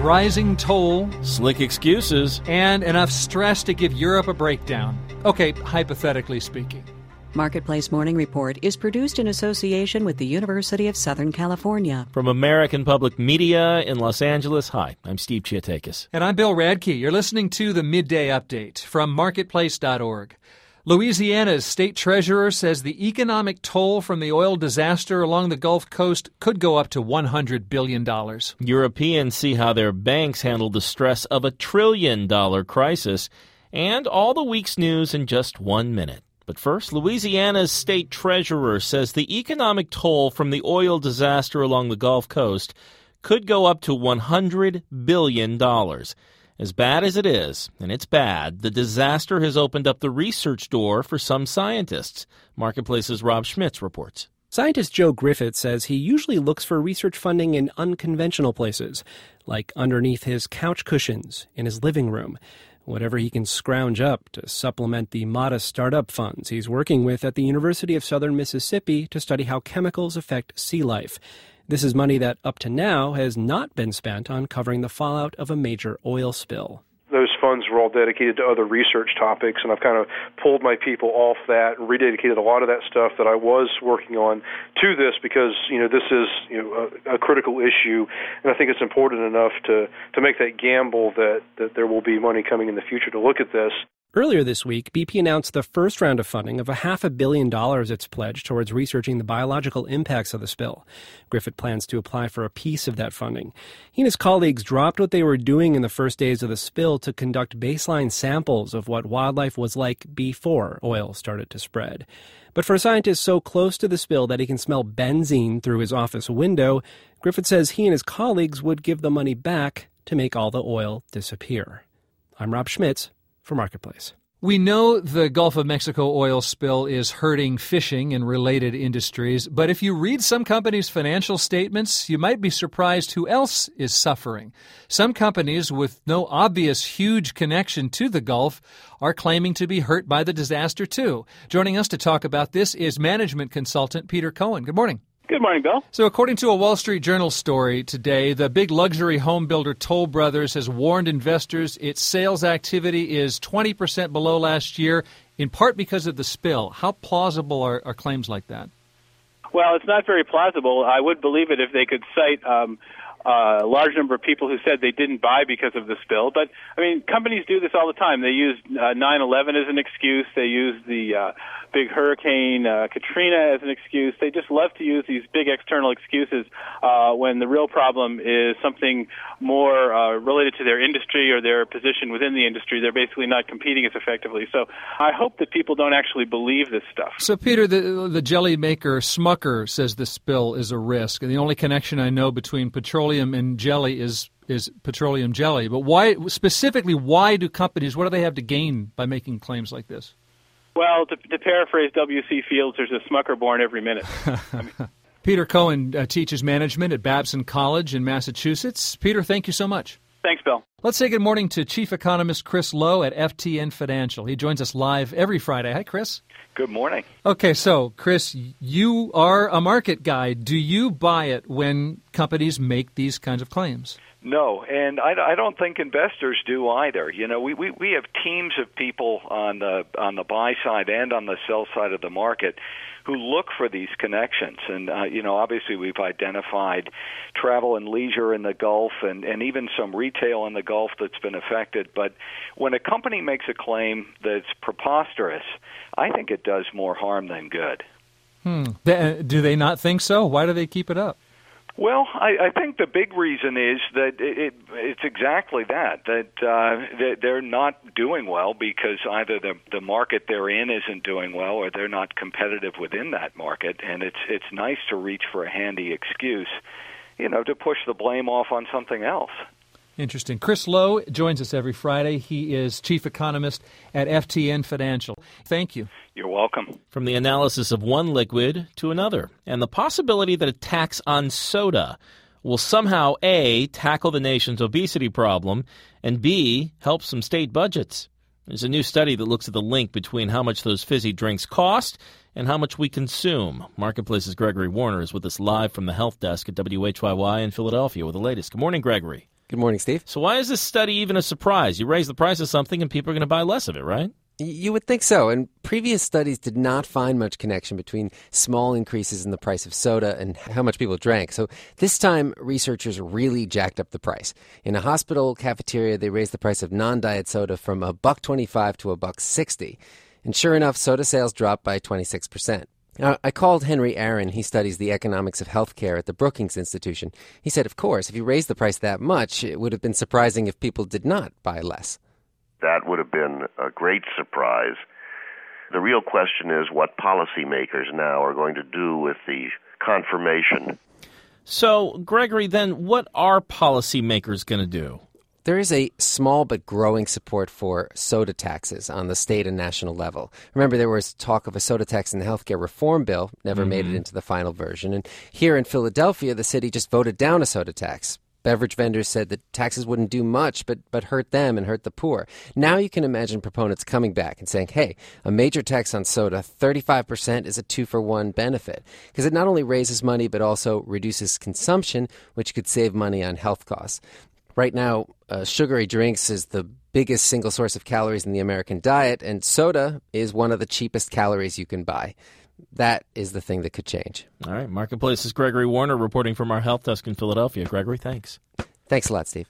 rising toll, slick excuses, and enough stress to give Europe a breakdown. Okay, hypothetically speaking. Marketplace Morning Report is produced in association with the University of Southern California. From American Public Media in Los Angeles, hi, I'm Steve Chiatakis. And I'm Bill Radke. You're listening to the Midday Update from Marketplace.org. Louisiana's state treasurer says the economic toll from the oil disaster along the Gulf Coast could go up to $100 billion. Europeans see how their banks handled the stress of a $1 trillion crisis, and all the week's news in just 1 minute. But first, Louisiana's state treasurer says the economic toll from the oil disaster along the Gulf Coast could go up to $100 billion. As bad as it is, and it's bad, the disaster has opened up the research door for some scientists. Marketplace's Rob Schmitz reports. Scientist Joe Griffith says he usually looks for research funding in unconventional places, like underneath his couch cushions in his living room. Whatever he can scrounge up to supplement the modest startup funds he's working with at the University of Southern Mississippi to study how chemicals affect sea life. This is money that, up to now, has not been spent on covering the fallout of a major oil spill. Those funds were all dedicated to other research topics, and I've kind of pulled my people off that and rededicated a lot of that stuff that I was working on to this because, this is, a critical issue, and I think it's important enough to make that gamble that there will be money coming in the future to look at this. Earlier this week, BP announced the first round of funding of $500 million it's pledged towards researching the biological impacts of the spill. Griffith plans to apply for a piece of that funding. He and his colleagues dropped what they were doing in the first days of the spill to conduct baseline samples of what wildlife was like before oil started to spread. But for a scientist so close to the spill that he can smell benzene through his office window, Griffith says he and his colleagues would give the money back to make all the oil disappear. I'm Rob Schmitz for Marketplace. We know the Gulf of Mexico oil spill is hurting fishing and related industries, but if you read some companies' financial statements, you might be surprised who else is suffering. Some companies with no obvious huge connection to the Gulf are claiming to be hurt by the disaster too. Joining us to talk about this is management consultant Peter Cohen. Good morning. Good morning, Bill. So according to a Wall Street Journal story today, the big luxury home builder Toll Brothers has warned investors its sales activity is 20% below last year, in part because of the spill. How plausible are claims like that? Well, it's not very plausible. I would believe it if they could cite a large number of people who said they didn't buy because of the spill. But, companies do this all the time. They use 9/11 as an excuse. They use the big hurricane Katrina as an excuse. They just love to use these big external excuses when the real problem is something more related to their industry or their position within the industry. They're basically not competing as effectively. So I hope that people don't actually believe this stuff. So, Peter, the jelly maker Smucker says the spill is a risk. And the only connection I know between petroleum and jelly is petroleum jelly. But why do companies, what do they have to gain by making claims like this? Well, to paraphrase W.C. Fields, there's a Smucker born every minute. Peter Cohen teaches management at Babson College in Massachusetts. Peter, thank you so much. Thanks, Bill. Let's say good morning to Chief Economist Chris Lowe at FTN Financial. He joins us live every Friday. Hi, Chris. Good morning. Okay, so, Chris, you are a market guy. Do you buy it when companies make these kinds of claims? No, and I don't think investors do either. We have teams of people on the buy side and on the sell side of the market who look for these connections. And, obviously we've identified travel and leisure in the Gulf and even some retail in the Gulf that's been affected. But when a company makes a claim that's preposterous, I think it does more harm than good. Do they not think so? Why do they keep it up? Well, I think the big reason is that it's exactly that they're not doing well because either the market they're in isn't doing well or they're not competitive within that market, and it's nice to reach for a handy excuse, to push the blame off on something else. Interesting. Chris Lowe joins us every Friday. He is chief economist at FTN Financial. Thank you. You're welcome. From the analysis of one liquid to another, and the possibility that a tax on soda will somehow, A, tackle the nation's obesity problem, and B, help some state budgets. There's a new study that looks at the link between how much those fizzy drinks cost and how much we consume. Marketplace's Gregory Warner is with us live from the Health Desk at WHYY in Philadelphia with the latest. Good morning, Gregory. Good morning, Steve. So why is this study even a surprise? You raise the price of something and people are going to buy less of it, right? You would think so, and previous studies did not find much connection between small increases in the price of soda and how much people drank. So this time, researchers really jacked up the price. In a hospital cafeteria, they raised the price of non-diet soda from $1.25 to $1.60. And sure enough, soda sales dropped by 26%. Now, I called Henry Aaron. He studies the economics of healthcare at the Brookings Institution. He said, of course, if you raise the price that much, it would have been surprising if people did not buy less. That would have been a great surprise. The real question is what policymakers now are going to do with the confirmation. So, Gregory, then what are policymakers going to do? There is a small but growing support for soda taxes on the state and national level. Remember, there was talk of a soda tax in the healthcare reform bill, never made it into the final version. And here in Philadelphia, the city just voted down a soda tax. Beverage vendors said that taxes wouldn't do much, but hurt them and hurt the poor. Now you can imagine proponents coming back and saying, hey, a major tax on soda, 35% is a 2-for-1 benefit, because it not only raises money but also reduces consumption, which could save money on health costs. Right now, sugary drinks is the biggest single source of calories in the American diet, and soda is one of the cheapest calories you can buy. That is the thing that could change. All right. Marketplace's Gregory Warner reporting from our help desk in Philadelphia. Gregory, thanks. Thanks a lot, Steve.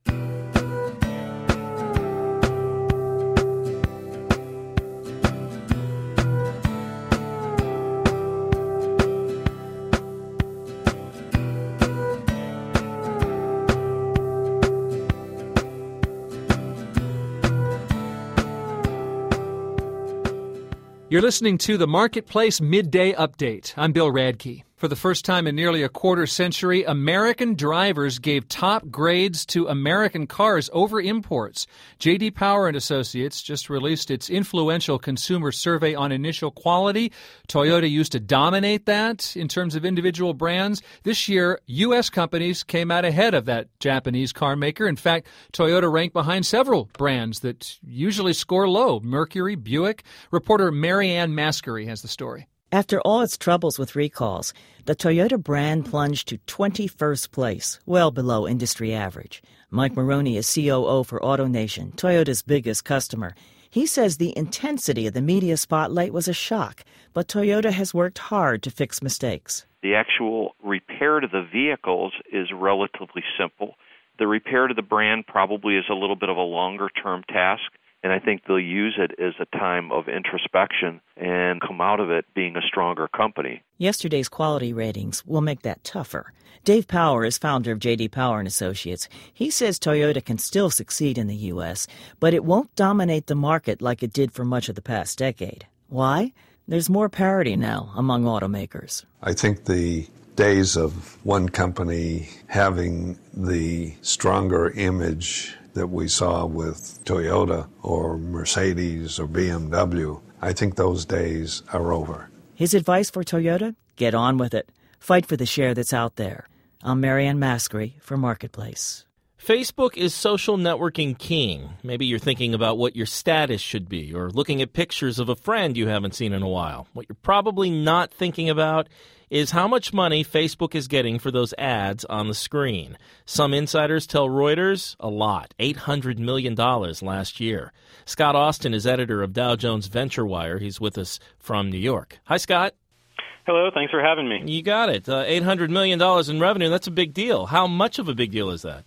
You're listening to the Marketplace Midday Update. I'm Bill Radke. For the first time in nearly a quarter century, American drivers gave top grades to American cars over imports. J.D. Power and Associates just released its influential consumer survey on initial quality. Toyota used to dominate that in terms of individual brands. This year, U.S. companies came out ahead of that Japanese car maker. In fact, Toyota ranked behind several brands that usually score low. Mercury, Buick. Reporter Marianne Mascari has the story. After all its troubles with recalls, the Toyota brand plunged to 21st place, well below industry average. Mike Maroney is COO for AutoNation, Toyota's biggest customer. He says the intensity of the media spotlight was a shock, but Toyota has worked hard to fix mistakes. The actual repair to the vehicles is relatively simple. The repair to the brand probably is a little bit of a longer-term task. And I think they'll use it as a time of introspection and come out of it being a stronger company. Yesterday's quality ratings will make that tougher. Dave Power is founder of J.D. Power and Associates. He says Toyota can still succeed in the U.S., but it won't dominate the market like it did for much of the past decade. Why? There's more parity now among automakers. I think the days of one company having the stronger image that we saw with Toyota or Mercedes or BMW, I think those days are over. His advice for Toyota? Get on with it. Fight for the share that's out there. I'm Marianne Mascari for Marketplace. Facebook is social networking king. Maybe you're thinking about what your status should be or looking at pictures of a friend you haven't seen in a while. What you're probably not thinking about is how much money Facebook is getting for those ads on the screen. Some insiders tell Reuters a lot, $800 million last year. Scott Austin is editor of Dow Jones Venture Wire. He's with us from New York. Hi, Scott. Hello, thanks for having me. You got it. $800 million in revenue, that's a big deal. How much of a big deal is that?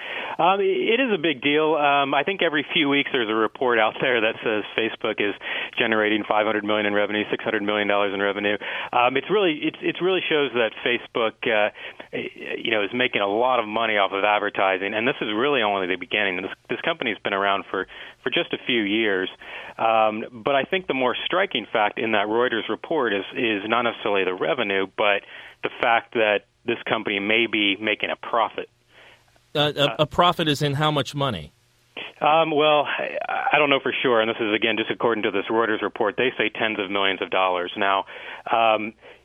It is a big deal. I think every few weeks there's a report out there that says Facebook is generating $500 million in revenue, $600 million in revenue. It really shows that Facebook, is making a lot of money off of advertising, and this is really only the beginning. This company's been around for just a few years. But I think the more striking fact in that Reuters report is not necessarily the revenue, but the fact that this company may be making a profit. A profit is in how much money? Well, I don't know for sure, and this is, again, just according to this Reuters report. They say tens of millions of dollars. Now,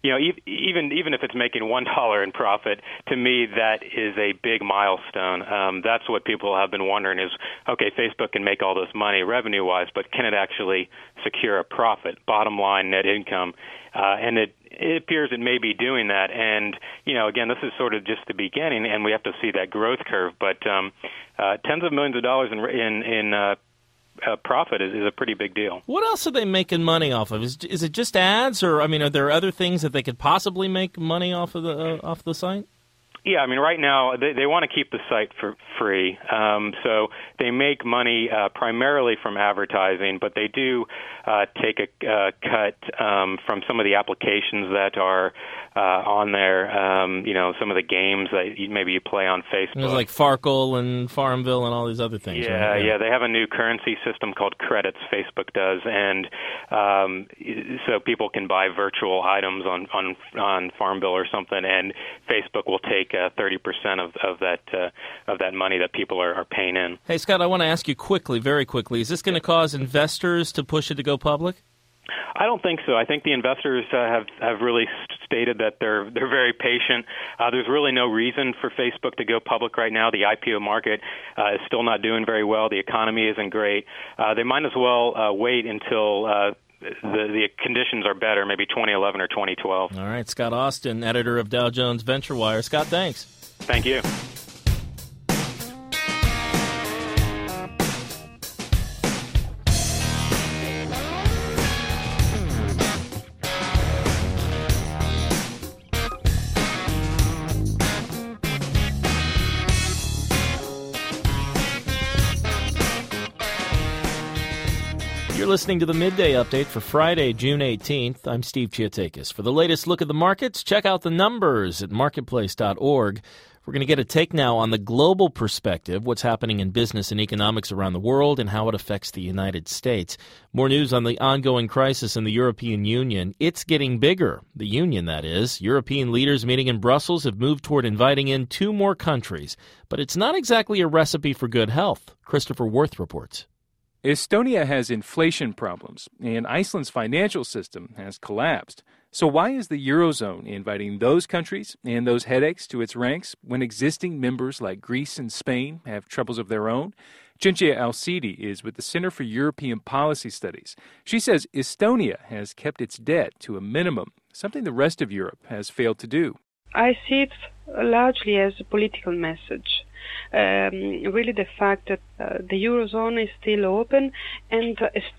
even if it's making $1 in profit, to me that is a big milestone. That's what people have been wondering is, okay, Facebook can make all this money revenue-wise, but can it actually secure a profit, bottom line net income? And it appears it may be doing that. And, again, this is sort of just the beginning, and we have to see that growth curve. But tens of millions of dollars in profit is a pretty big deal. What else are they making money off of? Is it just ads, or are there other things that they could possibly make money off of the site? Yeah, right now they want to keep the site for free, so they make money primarily from advertising, but they do take a cut from some of the applications that are on there. Some of the games that maybe you play on Facebook. There's like Farkle and Farmville and all these other things. Yeah, right? They have a new currency system called credits. Facebook does, and so people can buy virtual items on Farmville or something, and Facebook will take 30% of that money that people are paying in. Hey, Scott, I want to ask you very quickly, is this going to cause investors to push it to go public? I don't think so. I think the investors have really stated that they're very patient. There's really no reason for Facebook to go public right now. The IPO market is still not doing very well. The economy isn't great. They might as well wait until the conditions are better, maybe 2011 or 2012. All right, Scott Austin, editor of Dow Jones Venture Wire. Scott, thanks. Thank you. You're listening to the Midday Update for Friday, June 18th. I'm Steve Chiatakis. For the latest look at the markets, check out the numbers at marketplace.org. We're going to get a take now on the global perspective, what's happening in business and economics around the world and how it affects the United States. More news on the ongoing crisis in the European Union. It's getting bigger. The union, that is. European leaders meeting in Brussels have moved toward inviting in 2 more countries. But it's not exactly a recipe for good health. Christopher Worth reports. Estonia has inflation problems, and Iceland's financial system has collapsed. So why is the Eurozone inviting those countries and those headaches to its ranks when existing members like Greece and Spain have troubles of their own? Cinzia Alcidi is with the Center for European Policy Studies. She says Estonia has kept its debt to a minimum, something the rest of Europe has failed to do. I see it largely as a political message. Really the fact that the Eurozone is still open, and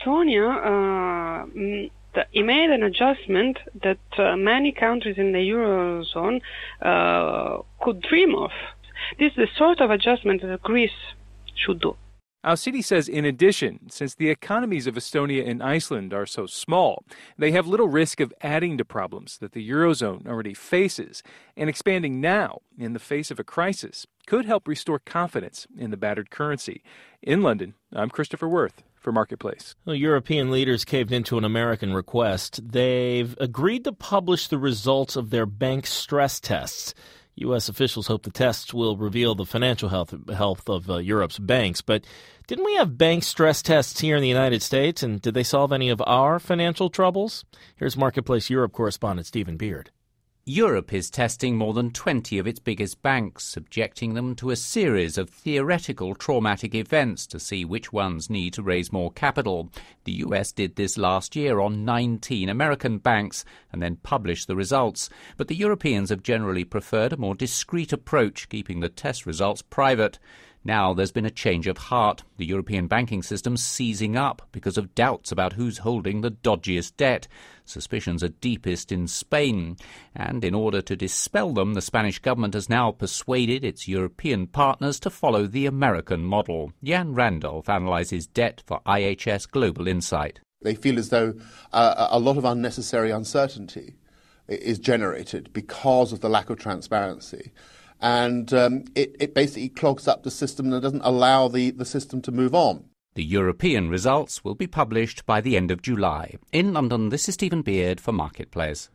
Estonia made an adjustment that many countries in the Eurozone could dream of. This is the sort of adjustment that Greece should do. Alcidi says, in addition, since the economies of Estonia and Iceland are so small, they have little risk of adding to problems that the Eurozone already faces, and expanding now in the face of a crisis could help restore confidence in the battered currency. In London, I'm Christopher Worth for Marketplace. Well, European leaders caved into an American request. They've agreed to publish the results of their bank stress tests. U.S. officials hope the tests will reveal the financial health of Europe's banks. But didn't we have bank stress tests here in the United States, and did they solve any of our financial troubles? Here's Marketplace Europe correspondent Stephen Beard. Europe is testing more than 20 of its biggest banks, subjecting them to a series of theoretical traumatic events to see which ones need to raise more capital. The US did this last year on 19 American banks and then published the results. But the Europeans have generally preferred a more discreet approach, keeping the test results private. Now there's been a change of heart. The European banking system's seizing up because of doubts about who's holding the dodgiest debt. Suspicions are deepest in Spain. And in order to dispel them, the Spanish government has now persuaded its European partners to follow the American model. Jan Randolph analyses debt for IHS Global Insight. They feel as though a lot of unnecessary uncertainty is generated because of the lack of transparency. And it basically clogs up the system and doesn't allow the system to move on. The European results will be published by the end of July. In London, this is Stephen Beard for Marketplace.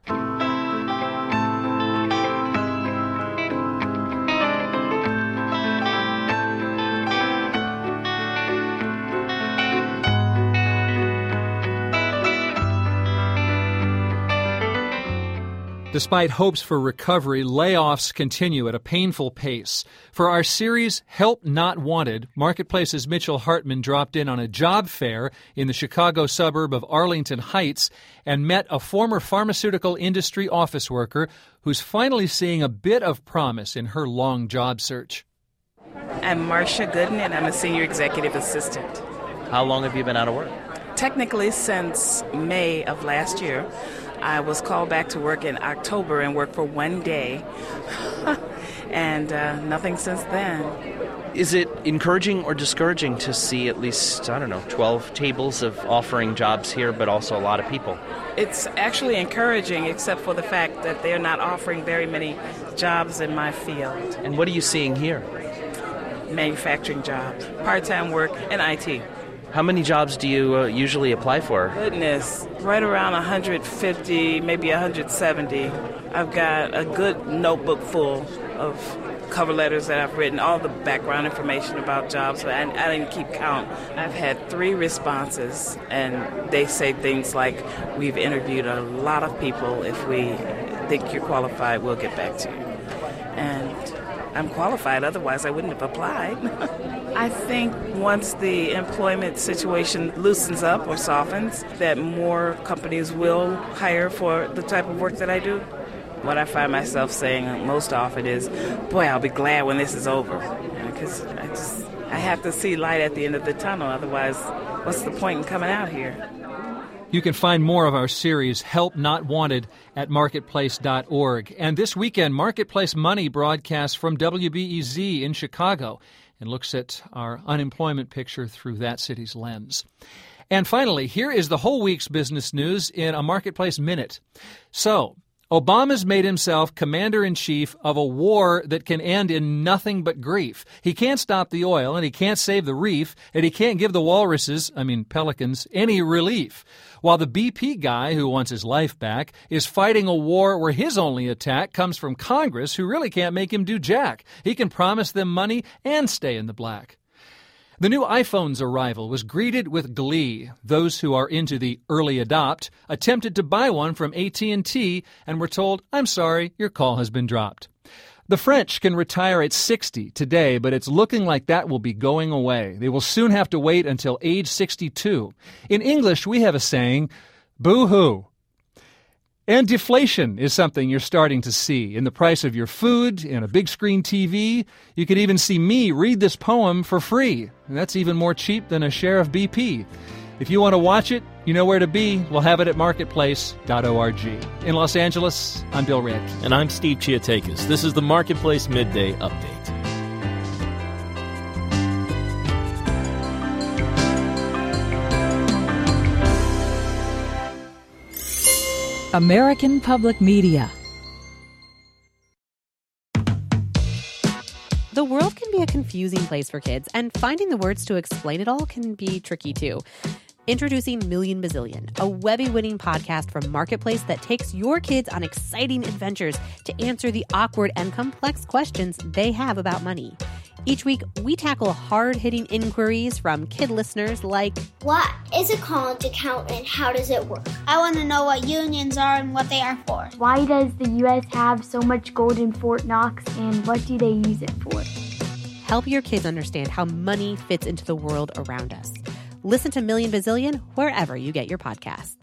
Despite hopes for recovery, layoffs continue at a painful pace. For our series, Help Not Wanted, Marketplace's Mitchell Hartman dropped in on a job fair in the Chicago suburb of Arlington Heights and met a former pharmaceutical industry office worker who's finally seeing a bit of promise in her long job search. I'm Marcia Gooden, and I'm a senior executive assistant. How long have you been out of work? Technically, since May of last year. I was called back to work in October and worked for one day, and nothing since then. Is it encouraging or discouraging to see at least, 12 tables of offering jobs here, but also a lot of people? It's actually encouraging, except for the fact that they're not offering very many jobs in my field. And what are you seeing here? Manufacturing jobs, part-time work, and IT. How many jobs do you usually apply for? Goodness, right around 150, maybe 170. I've got a good notebook full of cover letters that I've written, all the background information about jobs. I didn't keep count. I've had 3 responses, and they say things like, we've interviewed a lot of people. If we think you're qualified, we'll get back to you. And I'm qualified, otherwise I wouldn't have applied. I think once the employment situation loosens up or softens, that more companies will hire for the type of work that I do. What I find myself saying most often is, boy, I'll be glad when this is over. Because I have to see light at the end of the tunnel, otherwise what's the point in coming out here? You can find more of our series, Help Not Wanted, at marketplace.org. And this weekend, Marketplace Money broadcasts from WBEZ in Chicago and looks at our unemployment picture through that city's lens. And finally, here is the whole week's business news in a Marketplace Minute. So, Obama's made himself commander-in-chief of a war that can end in nothing but grief. He can't stop the oil, and he can't save the reef, and he can't give the walruses, pelicans, any relief. While the BP guy, who wants his life back, is fighting a war where his only attack comes from Congress, who really can't make him do jack. He can promise them money and stay in the black. The new iPhone's arrival was greeted with glee. Those who are into the early adopt attempted to buy one from AT&T and were told, "I'm sorry, your call has been dropped." The French can retire at 60 today, but it's looking like that will be going away. They will soon have to wait until age 62. In English, we have a saying, boo-hoo. And deflation is something you're starting to see in the price of your food, in a big screen TV. You could even see me read this poem for free. And that's even more cheap than a share of BP. If you want to watch it, you know where to be. We'll have it at marketplace.org. In Los Angeles, I'm Bill Radke. And I'm Steve Chiatakis. This is the Marketplace Midday Update. American Public Media. The world can be a confusing place for kids, and finding the words to explain it all can be tricky too. Introducing Million Bazillion, a Webby-winning podcast from Marketplace that takes your kids on exciting adventures to answer the awkward and complex questions they have about money. Each week, we tackle hard-hitting inquiries from kid listeners like, what is a college account and how does it work? I want to know what unions are and what they are for. Why does the U.S. have so much gold in Fort Knox, and what do they use it for? Help your kids understand how money fits into the world around us. Listen to Million Bazillion wherever you get your podcasts.